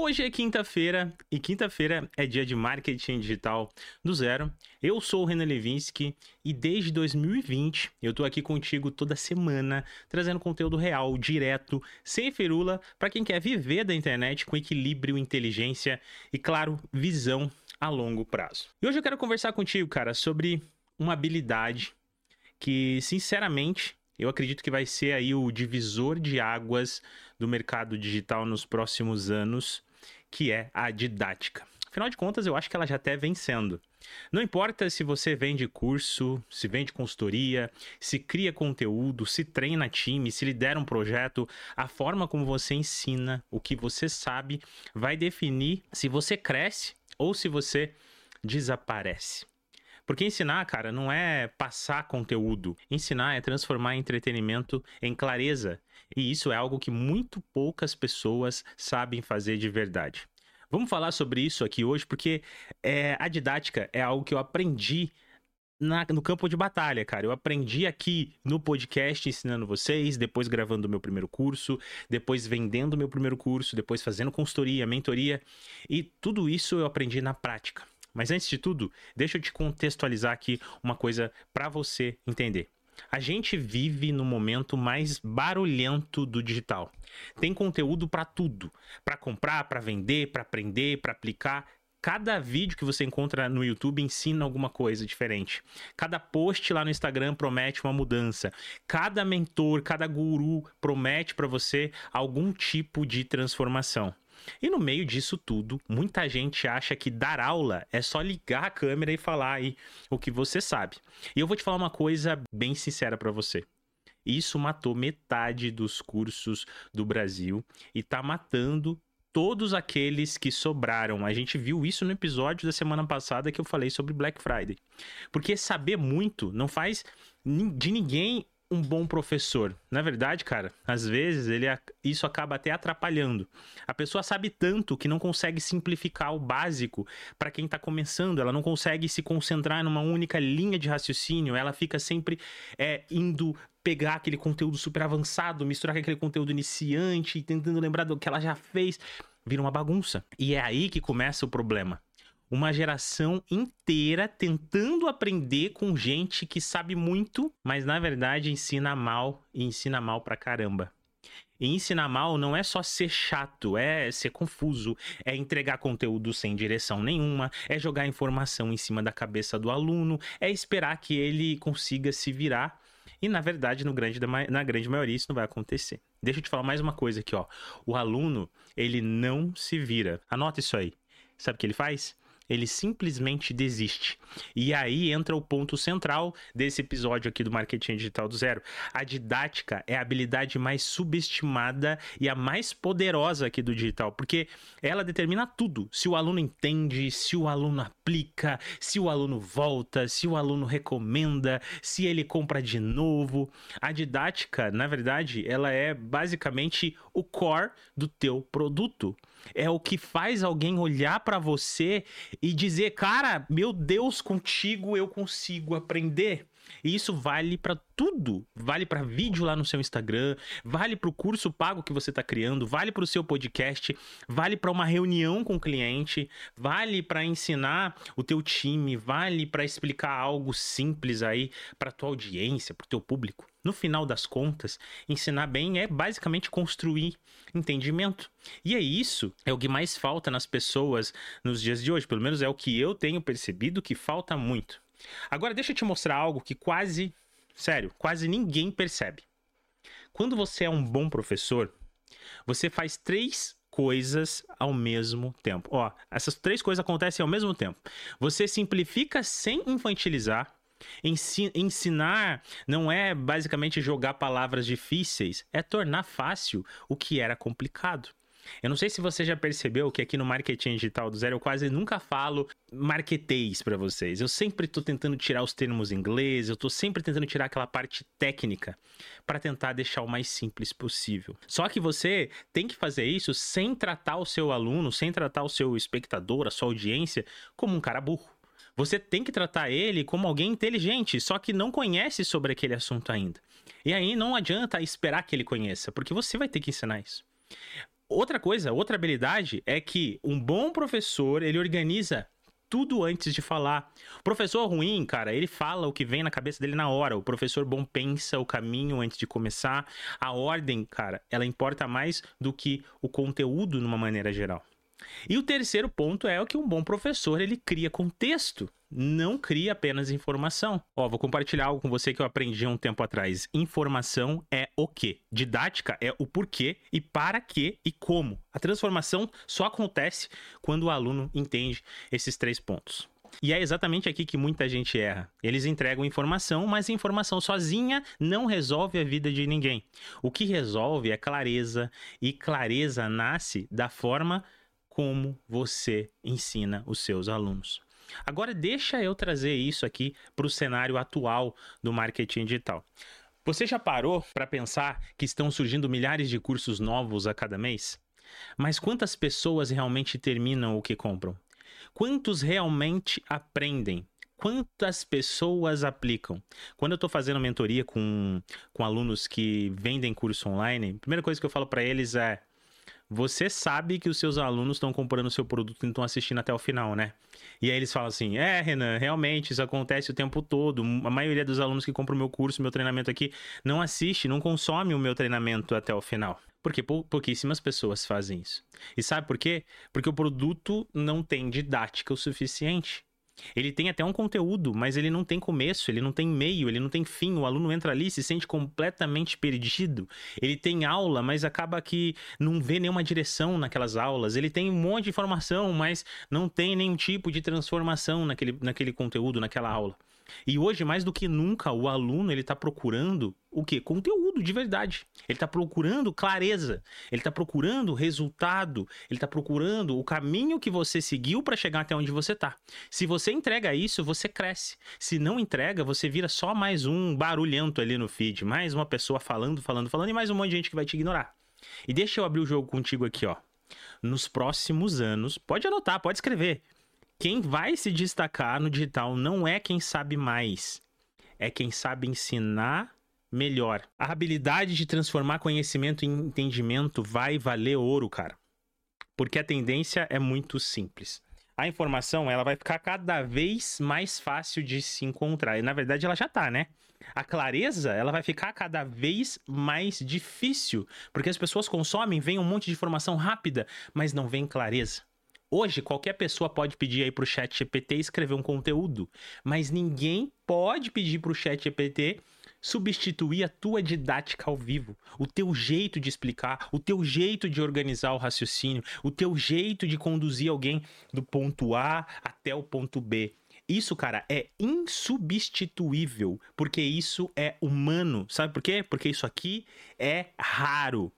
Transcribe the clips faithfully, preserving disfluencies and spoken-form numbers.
Hoje é quinta-feira e quinta-feira é dia de marketing digital do zero. Eu sou o Renan Levinsky e desde dois mil e vinte eu tô aqui contigo toda semana trazendo conteúdo real, direto, sem firula, para quem quer viver da internet com equilíbrio, inteligência e, claro, visão a longo prazo. E hoje eu quero conversar contigo, cara, sobre uma habilidade que, sinceramente, eu acredito que vai ser aí o divisor de águas do mercado digital nos próximos anos, que é a didática. Afinal de contas, eu acho que ela já até vem sendo. Não importa se você vende curso, se vende consultoria, se cria conteúdo, se treina time, se lidera um projeto, a forma como você ensina, o que você sabe, vai definir se você cresce ou se você desaparece. Porque ensinar, cara, não é passar conteúdo. Ensinar é transformar entretenimento em clareza. E isso é algo que muito poucas pessoas sabem fazer de verdade. Vamos falar sobre isso aqui hoje, porque é, a didática é algo que eu aprendi na, no campo de batalha, cara. Eu aprendi aqui no podcast ensinando vocês, depois gravando o meu primeiro curso, depois vendendo o meu primeiro curso, depois fazendo consultoria, mentoria. E tudo isso eu aprendi na prática. Mas antes de tudo, deixa eu te contextualizar aqui uma coisa para você entender. A gente vive no momento mais barulhento do digital. Tem conteúdo para tudo, para comprar, para vender, para aprender, para aplicar. Cada vídeo que você encontra no YouTube ensina alguma coisa diferente. Cada post lá no Instagram promete uma mudança. Cada mentor, cada guru promete para você algum tipo de transformação. E no meio disso tudo, muita gente acha que dar aula é só ligar a câmera e falar aí o que você sabe. E eu vou te falar uma coisa bem sincera para você. Isso matou metade dos cursos do Brasil e tá matando todos aqueles que sobraram. A gente viu isso no episódio da semana passada que eu falei sobre Black Friday. Porque saber muito não faz de ninguém um bom professor. Na verdade, cara, às vezes ele, isso acaba até atrapalhando. A pessoa sabe tanto que não consegue simplificar o básico para quem está começando. Ela não consegue se concentrar numa única linha de raciocínio. Ela fica sempre é, indo pegar aquele conteúdo super avançado, misturar com aquele conteúdo iniciante, tentando lembrar do que ela já fez. Vira uma bagunça. E é aí que começa o problema. Uma geração inteira tentando aprender com gente que sabe muito, mas na verdade ensina mal e ensina mal pra caramba. E ensinar mal não é só ser chato, é ser confuso, é entregar conteúdo sem direção nenhuma, é jogar informação em cima da cabeça do aluno, é esperar que ele consiga se virar. E na verdade, no grande, na grande maioria, isso não vai acontecer. Deixa eu te falar mais uma coisa aqui, ó. O aluno, ele não se vira. Anota isso aí. Sabe o que ele faz? Ele simplesmente desiste. E aí entra o ponto central desse episódio aqui do Marketing Digital do Zero. A didática é a habilidade mais subestimada e a mais poderosa aqui do digital, porque ela determina tudo. Se o aluno entende, se o aluno aplica, se o aluno volta, se o aluno recomenda, se ele compra de novo. A didática, na verdade, ela é basicamente o core do teu produto. É o que faz alguém olhar para você e dizer, cara, meu Deus, contigo eu consigo aprender. E isso vale para tudo. Vale para vídeo lá no seu Instagram, vale para o curso pago que você está criando, vale para o seu podcast, vale para uma reunião com o cliente, vale para ensinar o teu time, vale para explicar algo simples aí para tua audiência, para o teu público. No final das contas, ensinar bem é basicamente construir entendimento. E é isso, é o que mais falta nas pessoas nos dias de hoje. Pelo menos é o que eu tenho percebido que falta muito. Agora deixa eu te mostrar algo que quase, sério, quase ninguém percebe. Quando você é um bom professor, você faz três coisas ao mesmo tempo. Ó, essas três coisas acontecem ao mesmo tempo. Você simplifica sem infantilizar. Ensinar não é basicamente jogar palavras difíceis, é tornar fácil o que era complicado. Eu não sei se você já percebeu que aqui no Marketing Digital do Zero eu quase nunca falo marketês para vocês. Eu sempre estou tentando tirar os termos em inglês, eu estou sempre tentando tirar aquela parte técnica para tentar deixar o mais simples possível. Só que você tem que fazer isso sem tratar o seu aluno, sem tratar o seu espectador, a sua audiência, como um cara burro. Você tem que tratar ele como alguém inteligente, só que não conhece sobre aquele assunto ainda. E aí não adianta esperar que ele conheça, porque você vai ter que ensinar isso. Outra coisa, outra habilidade é que um bom professor, ele organiza tudo antes de falar. O professor ruim, cara, ele fala o que vem na cabeça dele na hora. O professor bom pensa o caminho antes de começar. A ordem, cara, ela importa mais do que o conteúdo numa maneira geral. E o terceiro ponto é o que um bom professor, ele cria contexto, não cria apenas informação. Ó, vou compartilhar algo com você que eu aprendi há um tempo atrás. Informação é o quê? Didática é o porquê e para quê e como. A transformação só acontece quando o aluno entende esses três pontos. E é exatamente aqui que muita gente erra. Eles entregam informação, mas informação sozinha não resolve a vida de ninguém. O que resolve é clareza, e clareza nasce da forma como você ensina os seus alunos. Agora deixa eu trazer isso aqui para o cenário atual do marketing digital. Você já parou para pensar que estão surgindo milhares de cursos novos a cada mês? Mas quantas pessoas realmente terminam o que compram? Quantos realmente aprendem? Quantas pessoas aplicam? Quando eu estou fazendo mentoria com, com alunos que vendem curso online, a primeira coisa que eu falo para eles é: você sabe que os seus alunos estão comprando o seu produto e estão assistindo até o final, né? E aí eles falam assim: é, Renan, realmente isso acontece o tempo todo. A maioria dos alunos que compram o meu curso, meu treinamento aqui, não assiste, não consome o meu treinamento até o final. Porque pou- pouquíssimas pessoas fazem isso. E sabe por quê? Porque o produto não tem didática o suficiente. Ele tem até um conteúdo, mas ele não tem começo, ele não tem meio, ele não tem fim. O aluno entra ali e se sente completamente perdido. Ele tem aula, mas acaba que não vê nenhuma direção naquelas aulas. Ele tem um monte de informação, mas não tem nenhum tipo de transformação naquele, naquele conteúdo, naquela aula. E hoje, mais do que nunca, o aluno ele está procurando o quê? Conteúdo de verdade. Ele está procurando clareza. Ele está procurando resultado. Ele está procurando o caminho que você seguiu para chegar até onde você está. Se você entrega isso, você cresce. Se não entrega, você vira só mais um barulhento ali no feed. Mais uma pessoa falando, falando, falando e mais um monte de gente que vai te ignorar. E deixa eu abrir o jogo contigo aqui, ó. Nos próximos anos, pode anotar, pode escrever. Quem vai se destacar no digital não é quem sabe mais, é quem sabe ensinar melhor. A habilidade de transformar conhecimento em entendimento vai valer ouro, cara. Porque a tendência é muito simples. A informação, ela vai ficar cada vez mais fácil de se encontrar. E na verdade ela já tá, né? A clareza, ela vai ficar cada vez mais difícil, porque as pessoas consomem, vem um monte de informação rápida, mas não vem clareza. Hoje, qualquer pessoa pode pedir aí pro chat G P T escrever um conteúdo, mas ninguém pode pedir pro chat G P T substituir a tua didática ao vivo, o teu jeito de explicar, o teu jeito de organizar o raciocínio, o teu jeito de conduzir alguém do ponto A até o ponto B. Isso, cara, é insubstituível, porque isso é humano. Sabe por quê? Porque isso aqui é raro.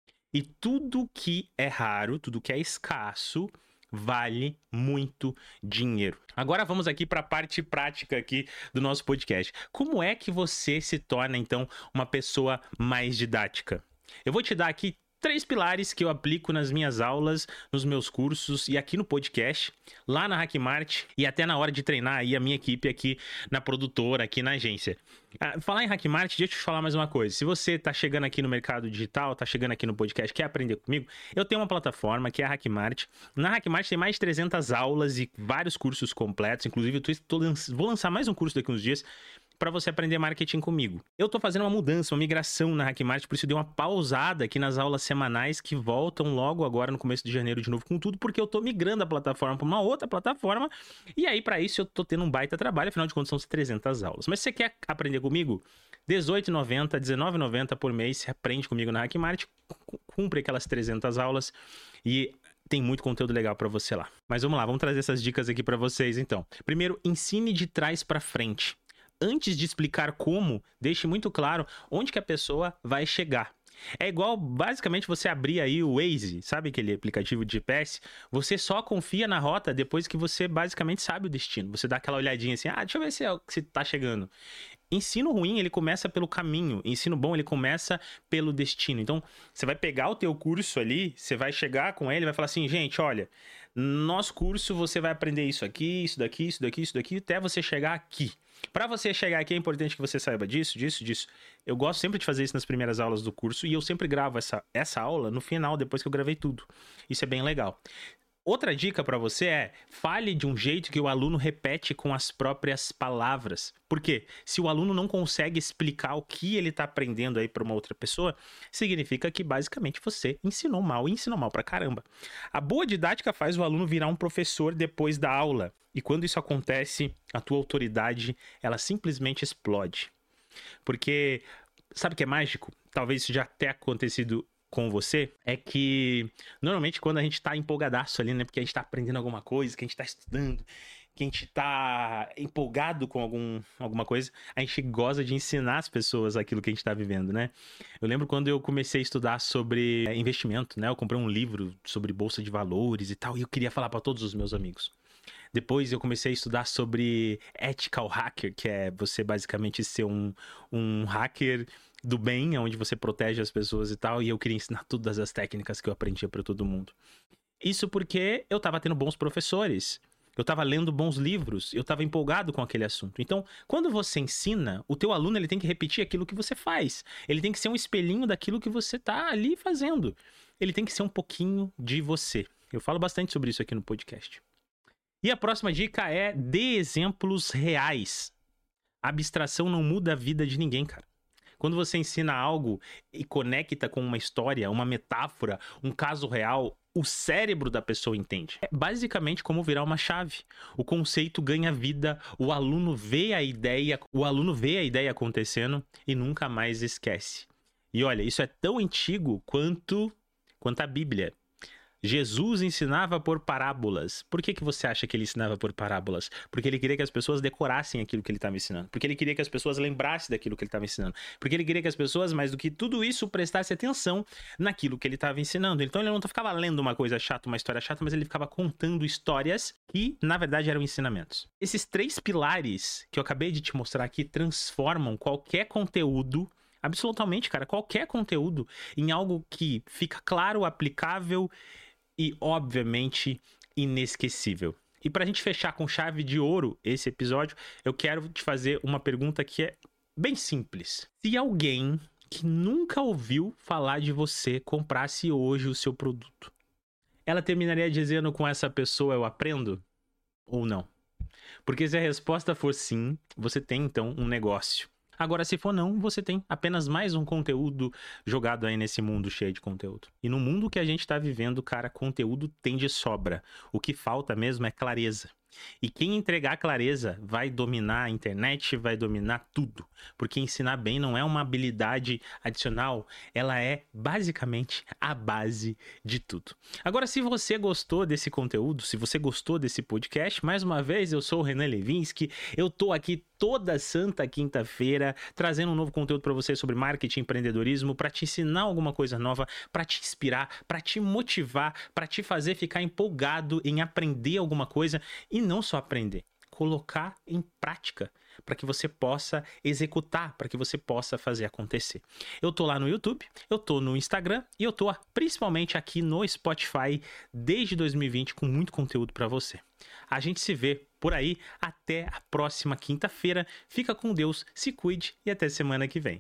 E tudo que é raro, tudo que é escasso, vale muito dinheiro. Agora vamos aqui para a parte prática aqui do nosso podcast. Como é que você se torna, então, uma pessoa mais didática? Eu vou te dar aqui três pilares que eu aplico nas minhas aulas, nos meus cursos e aqui no podcast, lá na Hackmart e até na hora de treinar aí a minha equipe aqui na produtora, aqui na agência. Ah, falar em Hackmart, deixa eu te falar mais uma coisa. Se você tá chegando aqui no mercado digital, tá chegando aqui no podcast, quer aprender comigo, eu tenho uma plataforma que é a Hackmart. Na Hackmart tem mais de trezentas aulas e vários cursos completos. Inclusive, eu tô, tô, vou lançar mais um curso daqui uns dias para você aprender marketing comigo. Eu tô fazendo uma mudança, uma migração na Hackmart, por isso eu dei uma pausada aqui nas aulas semanais que voltam logo agora no começo de janeiro de novo com tudo, porque eu tô migrando a plataforma para uma outra plataforma e aí para isso eu tô tendo um baita trabalho, afinal de contas são trezentas aulas. Mas se você quer aprender comigo, dezoito reais e noventa centavos, dezenove reais e noventa centavos por mês, você aprende comigo na Hackmart, cumpre aquelas trezentas aulas e tem muito conteúdo legal para você lá. Mas vamos lá, vamos trazer essas dicas aqui para vocês então. Primeiro, ensine de trás para frente. Antes de explicar como, deixe muito claro onde que a pessoa vai chegar. É igual, basicamente, você abrir aí o Waze, sabe aquele aplicativo de G P S? Você só confia na rota depois que você basicamente sabe o destino. Você dá aquela olhadinha assim, ah, deixa eu ver se, é, se tá chegando. ensino ruim, ele começa pelo caminho. Ensino bom, ele começa pelo destino. Então, você vai pegar o teu curso ali, você vai chegar com ele e vai falar assim, gente, olha, nosso curso você vai aprender isso aqui, isso daqui, isso daqui, isso daqui, até você chegar aqui. Para você chegar aqui é importante que você saiba disso, disso, disso. Eu gosto sempre de fazer isso nas primeiras aulas do curso e eu sempre gravo essa, essa aula no final, depois que eu gravei tudo. Isso é bem legal. Outra dica para você é, fale de um jeito que o aluno repete com as próprias palavras. Por quê? Se o aluno não consegue explicar o que ele está aprendendo aí para uma outra pessoa, significa que basicamente você ensinou mal e ensinou mal pra caramba. A boa didática faz o aluno virar um professor depois da aula. E quando isso acontece, a tua autoridade, ela simplesmente explode. Porque, sabe o que é mágico? Talvez isso já tenha acontecido com você, é que normalmente quando a gente tá empolgadaço ali, né, porque a gente tá aprendendo alguma coisa, que a gente tá estudando, que a gente tá empolgado com algum, alguma coisa, a gente gosta de ensinar as pessoas aquilo que a gente tá vivendo, né? Eu lembro quando eu comecei a estudar sobre investimento, né, eu comprei um livro sobre bolsa de valores e tal, e eu queria falar para todos os meus amigos. Depois eu comecei a estudar sobre ethical hacker, que é você basicamente ser um, um hacker do bem, onde você protege as pessoas e tal, e eu queria ensinar todas as técnicas que eu aprendia para todo mundo. Isso porque eu tava tendo bons professores, eu tava lendo bons livros, eu tava empolgado com aquele assunto. Então, quando você ensina, o teu aluno ele tem que repetir aquilo que você faz. Ele tem que ser um espelhinho daquilo que você tá ali fazendo. Ele tem que ser um pouquinho de você. Eu falo bastante sobre isso aqui no podcast. E a próxima dica é: dê exemplos reais. A abstração não muda a vida de ninguém, cara. Quando você ensina algo e conecta com uma história, uma metáfora, um caso real, o cérebro da pessoa entende. É basicamente como virar uma chave. O conceito ganha vida, o aluno vê a ideia, o aluno vê a ideia acontecendo e nunca mais esquece. E olha, isso é tão antigo quanto, quanto a Bíblia. Jesus ensinava por parábolas. Por que que você acha que ele ensinava por parábolas? Porque ele queria que as pessoas decorassem aquilo que ele estava ensinando. Porque ele queria que as pessoas lembrassem daquilo que ele estava ensinando. Porque ele queria que as pessoas, mais do que tudo isso, prestassem atenção naquilo que ele estava ensinando. Então ele não ficava lendo uma coisa chata, uma história chata, mas ele ficava contando histórias que, na verdade, eram ensinamentos. Esses três pilares que eu acabei de te mostrar aqui transformam qualquer conteúdo, absolutamente, cara, qualquer conteúdo, em algo que fica claro, aplicável e, obviamente, inesquecível. E pra gente fechar com chave de ouro esse episódio, eu quero te fazer uma pergunta que é bem simples. Se alguém que nunca ouviu falar de você comprasse hoje o seu produto, ela terminaria dizendo com essa pessoa eu aprendo? Ou não? Porque se a resposta for sim, você tem então um negócio. Agora, se for não, você tem apenas mais um conteúdo jogado aí nesse mundo cheio de conteúdo. E no mundo que a gente tá vivendo, cara, conteúdo tem de sobra. O que falta mesmo é clareza. E quem entregar clareza vai dominar a internet, vai dominar tudo. Porque ensinar bem não é uma habilidade adicional, ela é basicamente a base de tudo. Agora, se você gostou desse conteúdo, se você gostou desse podcast, mais uma vez, eu sou o Renan Levinsky, eu tô aqui toda santa quinta-feira trazendo um novo conteúdo para você sobre marketing e empreendedorismo, para te ensinar alguma coisa nova, para te inspirar, para te motivar, para te fazer ficar empolgado em aprender alguma coisa e não só aprender, colocar em prática para que você possa executar, para que você possa fazer acontecer. Eu tô lá no YouTube, eu tô no Instagram e eu tô principalmente aqui no Spotify desde dois mil e vinte com muito conteúdo para você. A gente se vê por aí até a próxima quinta-feira. Fica com Deus, se cuide e até semana que vem.